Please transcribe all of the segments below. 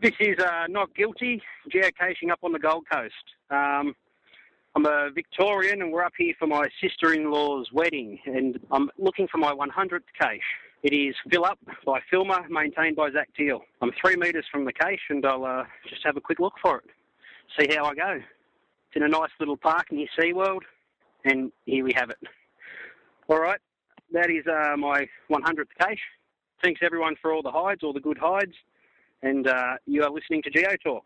This is Not Guilty, geocaching up on the Gold Coast. I'm a Victorian and we're up here for my sister-in-law's wedding, and I'm looking for my 100th cache. It is Fill Up by Filmer, maintained by Zach Teal. I'm 3 metres from the cache and I'll just have a quick look for it, see how I go. It's in a nice little park near SeaWorld, and here we have it. All right, that is my 100th cache. Thanks everyone for all the hides, all the good hides, and you are listening to GeoTalk.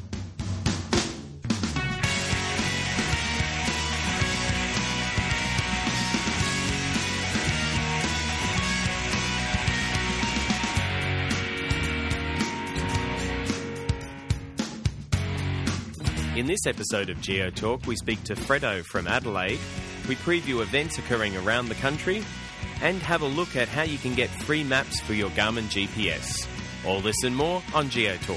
In this episode of GeoTalk, we speak to Fredo from Adelaide, we preview events occurring around the country, and have a look at how you can get free maps for your Garmin GPS. All this and more on GeoTalk.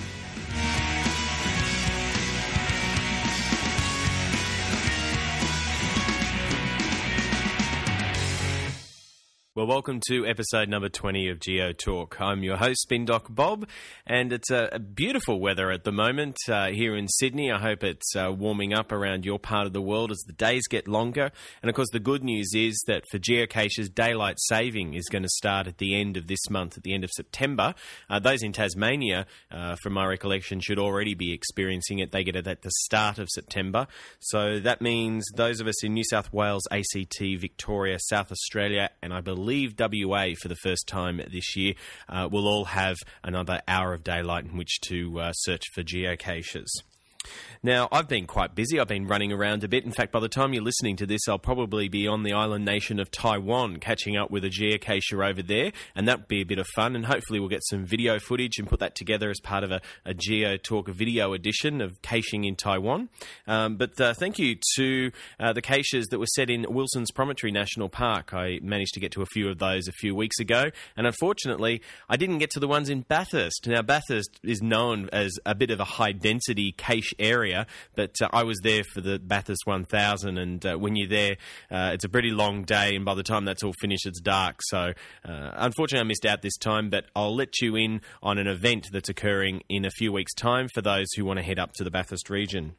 Well, welcome to episode number 20 of GeoTalk. I'm your host, Spin Doc Bob, and it's a beautiful weather at the moment here in Sydney. I hope it's warming up around your part of the world as the days get longer. And of course, the good news is that for geocaches, daylight saving is going to start at the end of this month, at the end of September. Those in Tasmania, from my recollection, should already be experiencing it. They get it at the start of September. So that means those of us in New South Wales, ACT, Victoria, South Australia, and I believe WA for the first time this year, will all have another hour of daylight in which to search for geocaches. Now, I've been quite busy. I've been running around a bit. In fact, by the time you're listening to this, I'll probably be on the island nation of Taiwan, catching up with a geocacher over there, and that'll be a bit of fun, and hopefully we'll get some video footage and put that together as part of a GeoTalk video edition of caching in Taiwan. But thank you to the caches that were set in Wilson's Promontory National Park. I managed to get to a few of those a few weeks ago, and unfortunately, I didn't get to the ones in Bathurst. Now, Bathurst is known as a bit of a high-density cache area, but I was there for the Bathurst 1000, and when you're there, it's a pretty long day, and by the time that's all finished, it's dark. So, unfortunately, I missed out this time, but I'll let you in on an event that's occurring in a few weeks' time for those who want to head up to the Bathurst region.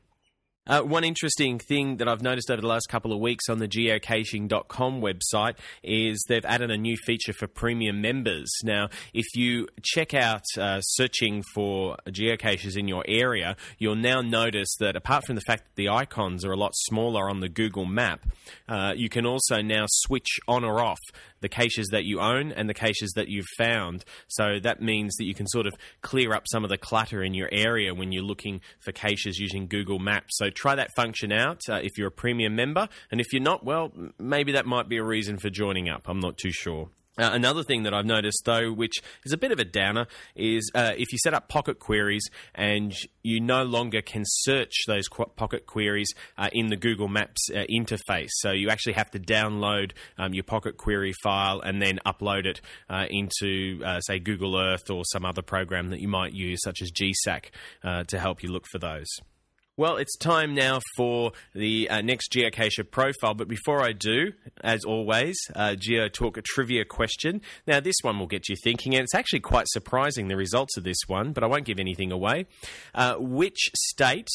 One interesting thing that I've noticed over the last couple of weeks on the geocaching.com website is they've added a new feature for premium members. Now, if you check out searching for geocaches in your area, you'll now notice that apart from the fact that the icons are a lot smaller on the Google map, you can also now switch on or off the caches that you own and the caches that you've found. So that means that you can sort of clear up some of the clutter in your area when you're looking for caches using Google Maps. So try that function out if you're a premium member. And if you're not, well, maybe that might be a reason for joining up. I'm not too sure. Another thing that I've noticed, though, which is a bit of a downer, is if you set up pocket queries and you no longer can search those pocket queries in the Google Maps interface. So you actually have to download your pocket query file and then upload it into, say, Google Earth or some other program that you might use, such as GSAC, to help you look for those. Well, it's time now for the next Geocacher profile, but before I do, as always, GeoTalk a trivia question. Now, this one will get you thinking, and it's actually quite surprising, the results of this one, but I won't give anything away. Which state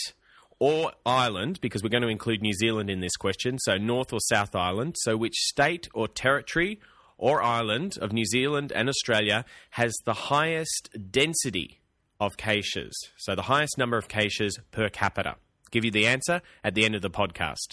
or island, because we're going to include New Zealand in this question, so North or South Island, so which state or territory or island of New Zealand and Australia has the highest density of caches, so the highest number of caches per capita? Give you the answer at the end of the podcast.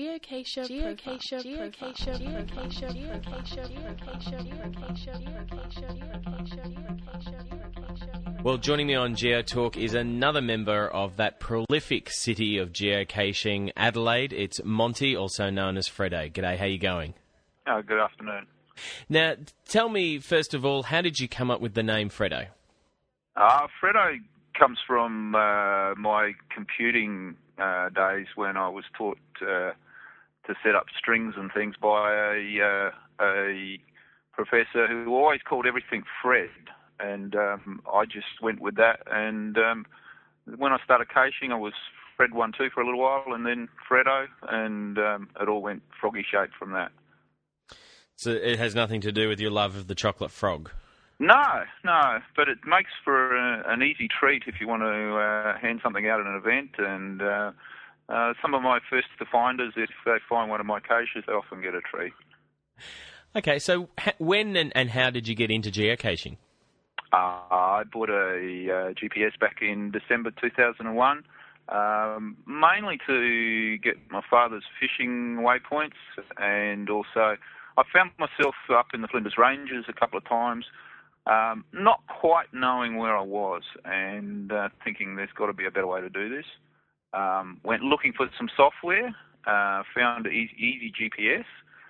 Well, joining me on GeoTalk is another member of that prolific city of geocaching, Adelaide. It's Monty, also known as Fredo. G'day, how you going? Good afternoon. Now, tell me, first of all, how did you come up with the name Fredo? Fredo comes from my computing days when I was taught to set up strings and things by a professor who always called everything Fred, and I just went with that. And when I started caching, I was Fred12 for a little while, and then Fredo, and it all went froggy shaped from that. So it has nothing to do with your love of the chocolate frog? No, but it makes for an easy treat if you want to hand something out at an event. And some of my first to finders, if they find one of my caches, they often get a treat. Okay, so when and how did you get into geocaching? I bought a GPS back in December 2001, mainly to get my father's fishing waypoints, and also I found myself up in the Flinders Ranges a couple of times, not quite knowing where I was, and thinking there's got to be a better way to do this. Went looking for some software, found Easy GPS,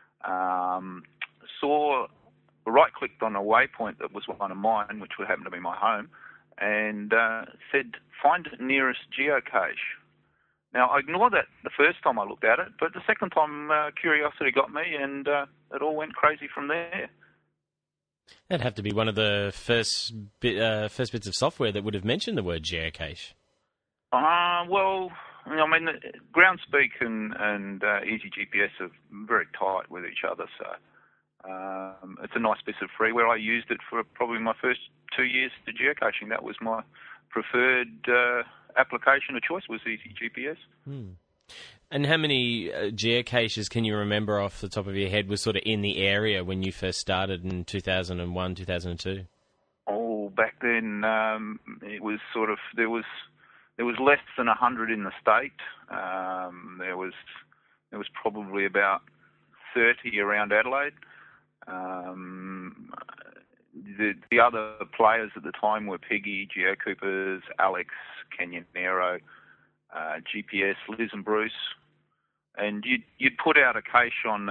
right-clicked on a waypoint that was one of mine, which would happen to be my home, and said, find the nearest geocache. Now, I ignored that the first time I looked at it, but the second time curiosity got me, and it all went crazy from there. That'd have to be one of the first bits of software that would have mentioned the word geocache. Well, I mean, Groundspeak and Easy GPS are very tight with each other, so it's a nice piece of freeware. I used it for probably my first 2 years to geocaching. That was my preferred application of choice, was Easy GPS. And how many geocaches can you remember off the top of your head was sort of in the area when you first started in 2001, 2002? Oh, back then it was sort of there was less than 100 in the state. There was probably about 30 around Adelaide. The other players at the time were Piggy, GeoCoopers, Alex, Canyonero, GPS, Liz and Bruce, and you'd put out a cache on.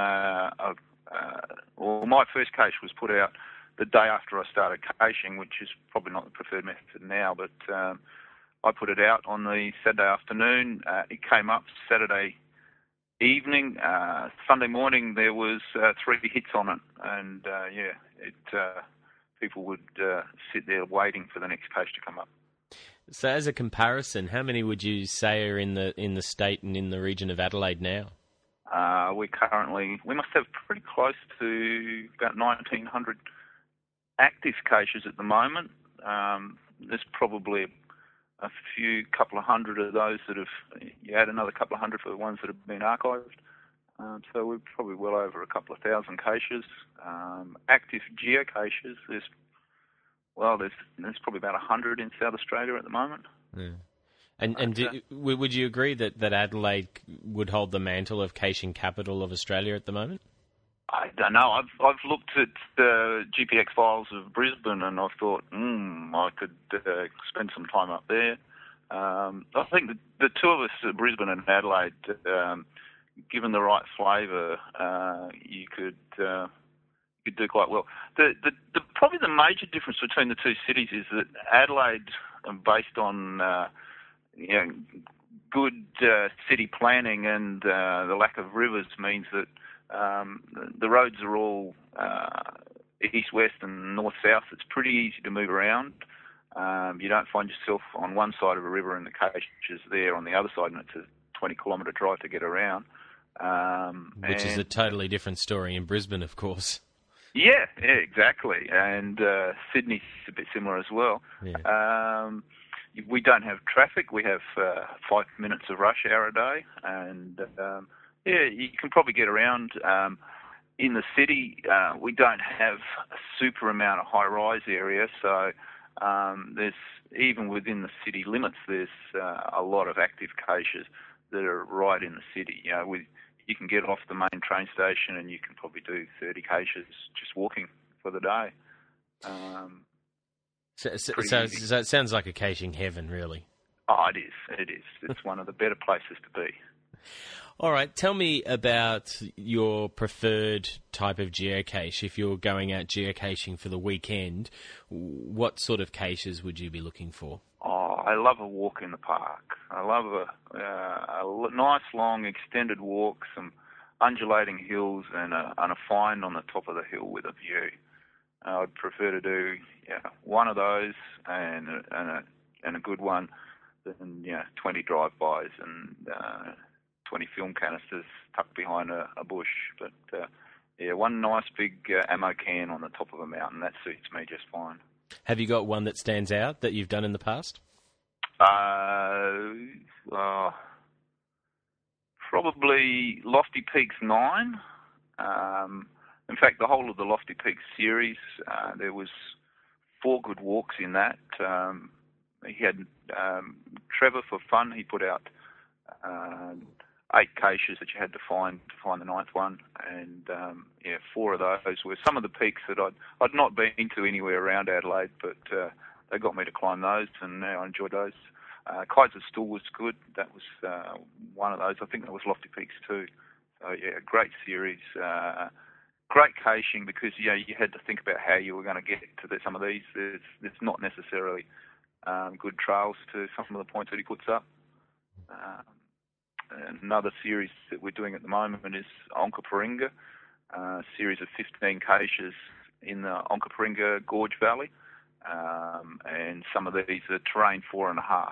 My first cache was put out the day after I started caching, which is probably not the preferred method now, but I put it out on the Saturday afternoon. It came up Saturday evening. Sunday morning there was 3 hits on it, and people would sit there waiting for the next cache to come up. So, as a comparison, how many would you say are in the state and in the region of Adelaide now? We must have pretty close to about 1,900 active caches at the moment. There's probably a couple of hundred of those that you add another couple of hundred for the ones that have been archived. So we're probably well over a couple of thousand caches. Active geocaches, there's probably about 100 in South Australia at the moment. Yeah. And would you agree that Adelaide would hold the mantle of caching capital of Australia at the moment? I don't know. I've looked at the GPX files of Brisbane, and I've thought, I could spend some time up there. I think the two of us, Brisbane and Adelaide, given the right flavour, you could do quite well. Probably the major difference between the two cities is that Adelaide, based on good city planning and the lack of rivers, means that the roads are all east-west and north-south. It's pretty easy to move around. You don't find yourself on one side of a river and the cache is there on the other side, and it's a 20-kilometre drive to get around. Which is a totally different story in Brisbane, of course. Yeah, exactly. And Sydney's a bit similar as well. Yeah. We don't have traffic. We have 5 minutes of rush hour a day, and you can probably get around. In the city, we don't have a super amount of high-rise area, so there's even within the city limits, there's a lot of active caches that are right in the city. You can get off the main train station and you can probably do 30 caches just walking for the day. So it sounds like a caching heaven, really. Oh, it is. It's one of the better places to be. All right, tell me about your preferred type of geocache. If you're going out geocaching for the weekend, what sort of caches would you be looking for? Oh, I love a walk in the park. I love a nice, long, extended walk, some undulating hills, and a find on the top of the hill with a view. I'd prefer to do one of those and a good one than 20 drive-bys and 20 film canisters tucked behind a bush. But Yeah, one nice big ammo can on the top of a mountain. That suits me just fine. Have you got one that stands out that you've done in the past? Probably Lofty Peaks 9. In fact, the whole of the Lofty Peaks series, there was 4 good walks in that. He had Trevor for fun. He put out 8 caches that you had to find the 9th one, and 4 of those were some of the peaks that I'd not been to anywhere around Adelaide, but they got me to climb those, and I enjoyed those. Kaiserstuhl was good. That was one of those. I think that was Lofty Peaks too. So yeah, great series. Great caching because you had to think about how you were going to get to some of these. There's not necessarily good trails to some of the points that he puts up. Another series that we're doing at the moment is Onkaparinga, a series of 15 caches in the Onkaparinga Gorge Valley, and some of these are terrain 4.5.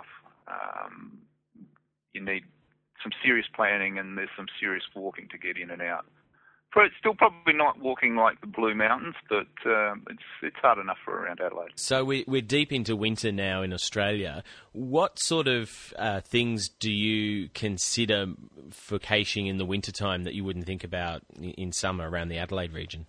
You need some serious planning, and there's some serious walking to get in and out. It's still probably not walking like the Blue Mountains, but it's hard enough for around Adelaide. So we're deep into winter now in Australia. What sort of things do you consider for caching in the wintertime that you wouldn't think about in summer around the Adelaide region?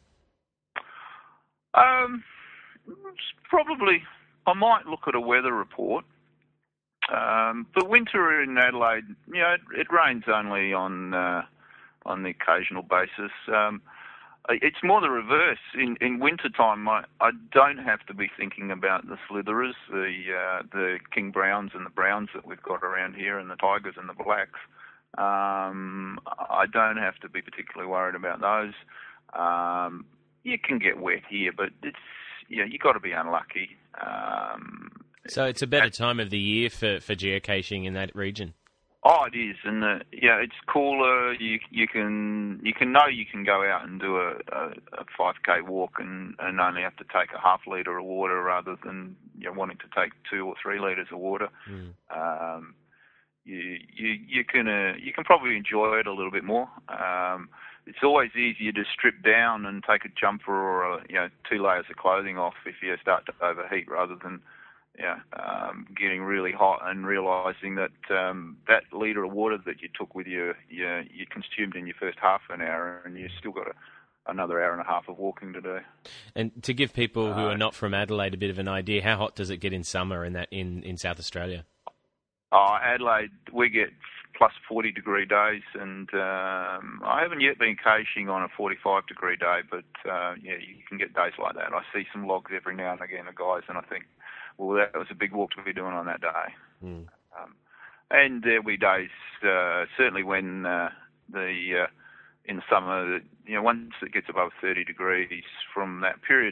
Probably, I might look at a weather report. But winter in Adelaide, it rains only on the occasional basis. It's more the reverse. In winter time, I don't have to be thinking about the slitherers, the king browns and the browns that we've got around here, and the tigers and the blacks. I don't have to be particularly worried about those. You can get wet here, but you got to be unlucky. So it's a better time of the year for geocaching in that region. Oh, it is, and it's cooler. You can know you can go out and do a 5K walk and only have to take a half litre of water rather than wanting to take 2 or 3 litres of water. You can probably enjoy it a little bit more. It's always easier to strip down and take a jumper or 2 layers of clothing off if you start to overheat rather than getting really hot and realising that that litre of water that you took with you consumed in your first half an hour, and you've still got another hour and a half of walking to do. And to give people who are not from Adelaide a bit of an idea, how hot does it get in summer in South Australia? Adelaide, we get plus 40 degree days, and I haven't yet been caching on a 45 degree day, but you can get days like that. I see some logs every now and again of guys, and I think, well, that was a big walk to be doing on that day. And there'll be days, certainly when in the summer, once it gets above 30 degrees from that period,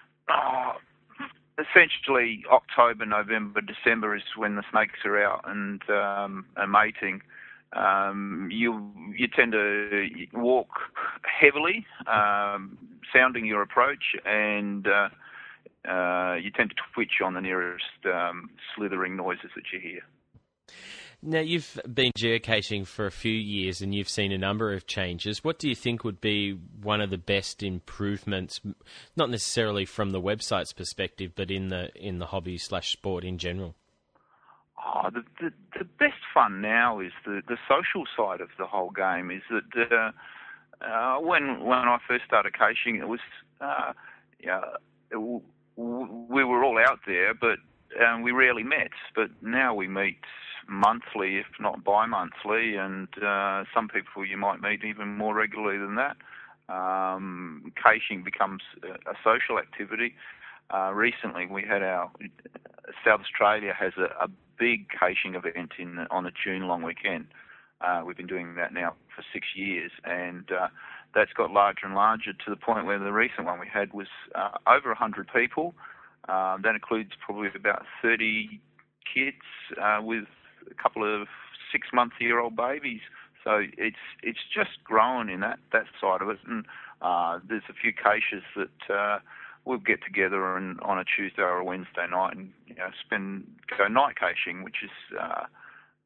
essentially October, November, December is when the snakes are out and mating. You tend to walk heavily, sounding your approach, and you tend to twitch on the nearest slithering noises that you hear. Now, you've been geocaching for a few years and you've seen a number of changes. What do you think would be one of the best improvements, not necessarily from the website's perspective, but in the hobby/sport in general? The best fun now is the social side of the whole game. Is that when I first started caching, it was we were all out there, but we rarely met. But now we meet monthly, if not bi-monthly, and some people you might meet even more regularly than that. Caching becomes a social activity. Recently, we had South Australia has a big caching event on a June long weekend. We've been doing that now for 6 years, and that's got larger and larger to the point where the recent one we had was over 100 people. That includes probably about 30 kids with a couple of 6-month-year-old babies. So it's just growing in that side of it, and there's a few caches that we'll get together on a Tuesday or a Wednesday night and go night caching, which is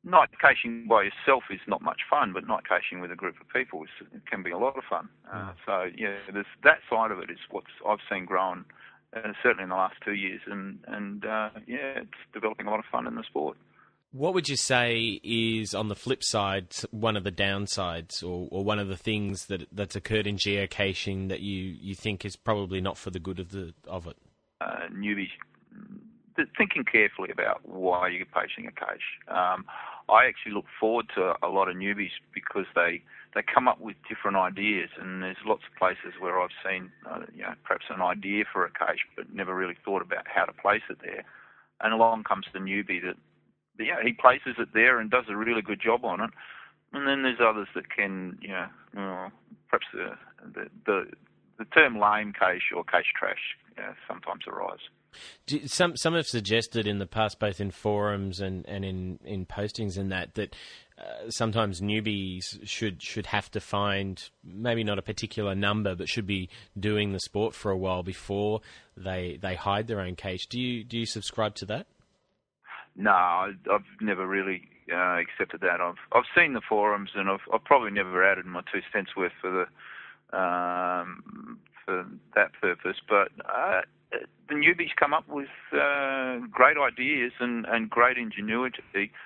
night caching by yourself is not much fun, but night caching with a group of people can be a lot of fun. So yeah, there's that side of it is what I've seen growing, certainly in the last 2 years, and yeah, it's developing a lot of fun in the sport. What would you say is, on the flip side, one of the downsides or one of the things that's occurred in geocaching that you think is probably not for the good of it? Newbies thinking carefully about why you're caching a cache. I actually look forward to a lot of newbies because they come up with different ideas, and there's lots of places where I've seen perhaps an idea for a cache but never really thought about how to place it there. And along comes the newbie that he places it there and does a really good job on it. And then there's others that can, perhaps the term lame cache or cache trash sometimes arise. Some have suggested in the past, both in forums and in postings and that sometimes newbies should have to find maybe not a particular number, but should be doing the sport for a while before they hide their own cache. Do you subscribe to that? No, I've never really accepted that. I've seen the forums, and I've probably never added my 2 cents worth for that purpose. But the newbies come up with great ideas and great ingenuity.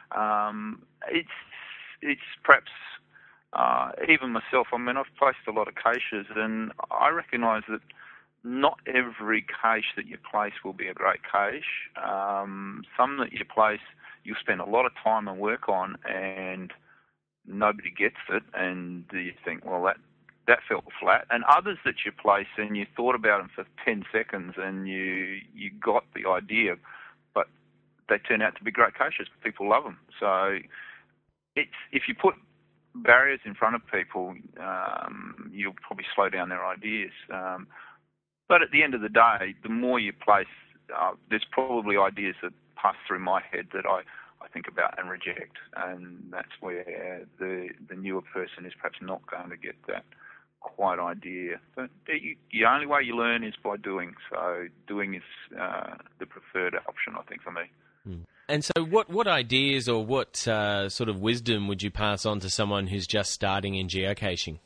It's perhaps even myself. I mean, I've placed a lot of caches, and I recognise that not every cache that you place will be a great cache. Some that you place, you'll spend a lot of time and work on, and nobody gets it, and you think, well, that fell flat. And others that you place, and you thought about them for 10 seconds, and you got the idea, but they turn out to be great caches. People love them. So if you put barriers in front of people, you'll probably slow down their ideas. But at the end of the day, the more you place, there's probably ideas that pass through my head that I think about and reject, and that's where the newer person is perhaps not going to get that quite idea. But the only way you learn is by doing. So doing is the preferred option, I think, for me. And so what ideas or what sort of wisdom would you pass on to someone who's just starting in geocaching?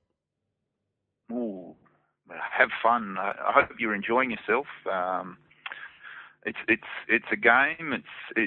Have fun. I hope you're enjoying yourself. It's a game.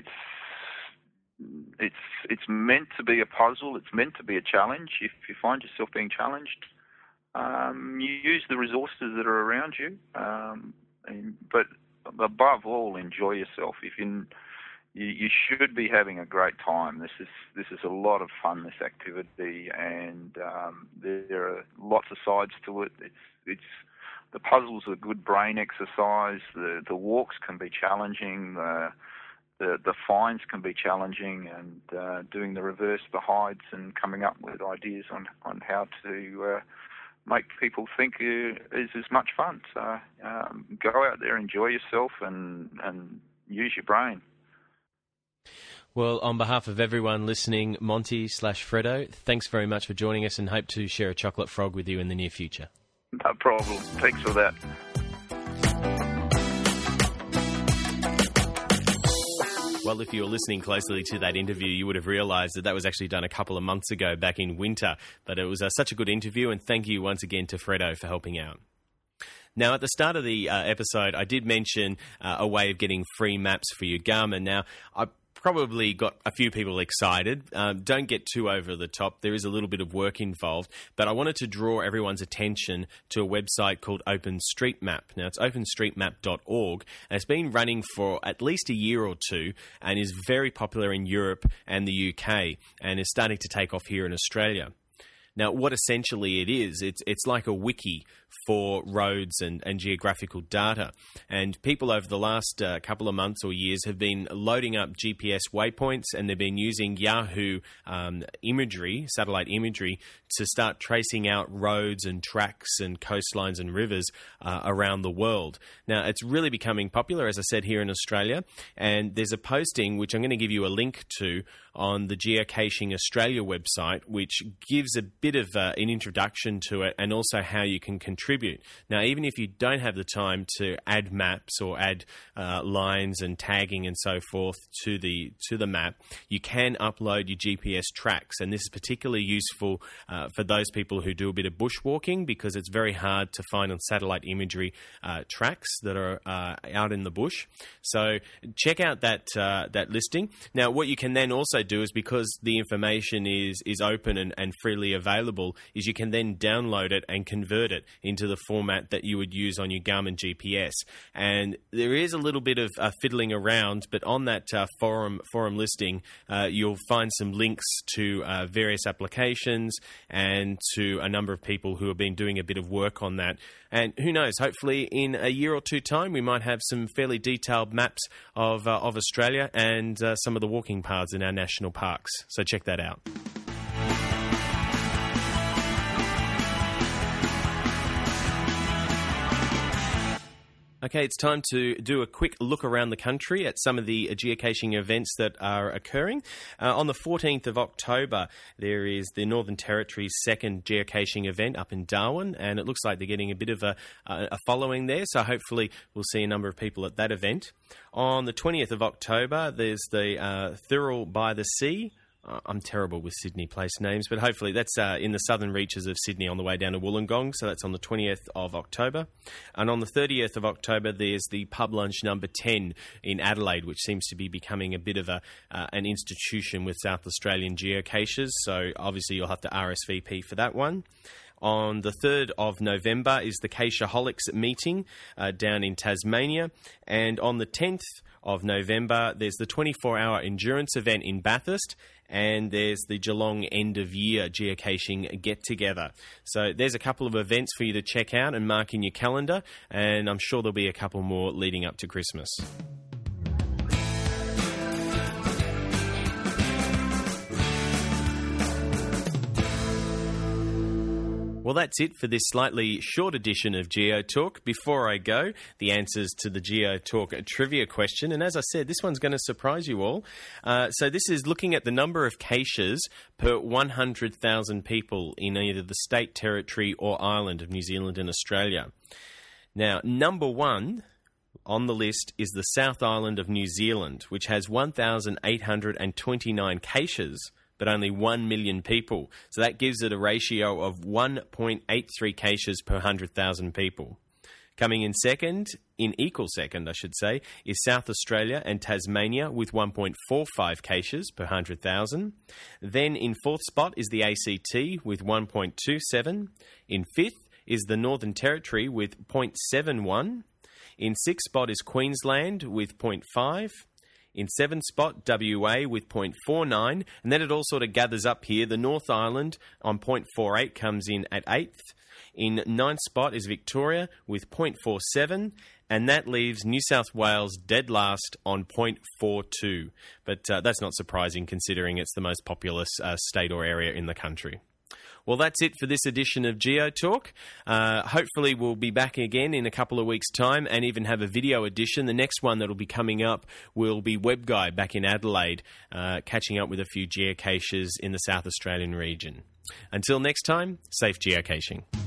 It's meant to be a puzzle. It's meant to be a challenge. If you find yourself being challenged, you use the resources that are around you. But above all, enjoy yourself. You should be having a great time. This is a lot of fun, this activity, and there are lots of sides to it. It's the puzzles are good brain exercise. The walks can be challenging. The finds can be challenging, and doing the reverse, the hides, and coming up with ideas on how to make people think is as much fun. So go out there, enjoy yourself, and use your brain. Well, on behalf of everyone listening, Monty/Fredo, thanks very much for joining us, and hope to share a chocolate frog with you in the near future. No problem. Thanks for that. Well, if you were listening closely to that interview, you would have realised that was actually done a couple of months ago, back in winter. But it was such a good interview, and thank you once again to Fredo for helping out. Now, at the start of the episode, I did mention a way of getting free maps for your Garmin. Now, I probably got a few people excited. Don't get too over the top. There is a little bit of work involved, but I wanted to draw everyone's attention to a website called OpenStreetMap. Now, it's openstreetmap.org, and it's been running for at least a year or two and is very popular in Europe and the UK, and is starting to take off here in Australia. Now, what essentially it is, it's like a wiki for roads and geographical data. And people over the last couple of months or years have been loading up GPS waypoints, and they've been using Yahoo imagery, satellite imagery, to start tracing out roads and tracks and coastlines and rivers around the world. Now, it's really becoming popular, as I said, here in Australia. And there's a posting, which I'm going to give you a link to, on the Geocaching Australia website, which gives a bit of an introduction to it, and also how you can contribute contribute. Now, even if you don't have the time to add maps or add lines and tagging and so forth to the map, you can upload your GPS tracks, and this is particularly useful for those people who do a bit of bushwalking, because it's very hard to find on satellite imagery tracks that are out in the bush. So check out that listing. Now, what you can then also do is, because the information is open and freely available, is you can then download it and convert it into the format that you would use on your Garmin GPS. And there is a little bit of fiddling around, but on that forum listing, you'll find some links to various applications and to a number of people who have been doing a bit of work on that. And who knows, hopefully in a year or two time, we might have some fairly detailed maps of Australia and some of the walking paths in our national parks. So check that out. Okay, it's time to do a quick look around the country at some of the geocaching events that are occurring. On the 14th of October, there is the Northern Territory's second geocaching event up in Darwin, and it looks like they're getting a bit of a following there, so hopefully we'll see a number of people at that event. On the 20th of October, there's the Thurl by the Sea. I'm terrible with Sydney place names, but hopefully that's in the southern reaches of Sydney on the way down to Wollongong, so that's on the 20th of October. And on the 30th of October, there's the Pub Lunch number 10 in Adelaide, which seems to be becoming a bit of an institution with South Australian geocaches, so obviously you'll have to RSVP for that one. On the 3rd of November is the Cacheaholics meeting down in Tasmania. And on the 10th of November, there's the 24-hour endurance event in Bathurst. And there's the Geelong end-of-year geocaching get-together. So there's a couple of events for you to check out and mark in your calendar. And I'm sure there'll be a couple more leading up to Christmas. Well, that's it for this slightly short edition of GeoTalk. Before I go, the answers to the GeoTalk trivia question. And as I said, this one's going to surprise you all. So this is looking at the number of caches per 100,000 people in either the state, territory or island of New Zealand and Australia. Now, number one on the list is the South Island of New Zealand, which has 1,829 caches, but only 1 million people. So that gives it a ratio of 1.83 caches per 100,000 people. Coming in second, in equal second, I should say, is South Australia and Tasmania with 1.45 caches per 100,000. Then in fourth spot is the ACT with 1.27. In fifth is the Northern Territory with 0.71. In sixth spot is Queensland with 0.5. In seventh spot, WA with 0.49, and then it all sort of gathers up here. The North Island on 0.48 comes in at 8th. In ninth spot is Victoria with 0.47, and that leaves New South Wales dead last on 0.42. But that's not surprising considering it's the most populous state or area in the country. Well, that's it for this edition of GeoTalk. Hopefully we'll be back again in a couple of weeks' time and even have a video edition. The next one that'll be coming up will be Web Guy back in Adelaide, catching up with a few geocaches in the South Australian region. Until next time, safe geocaching.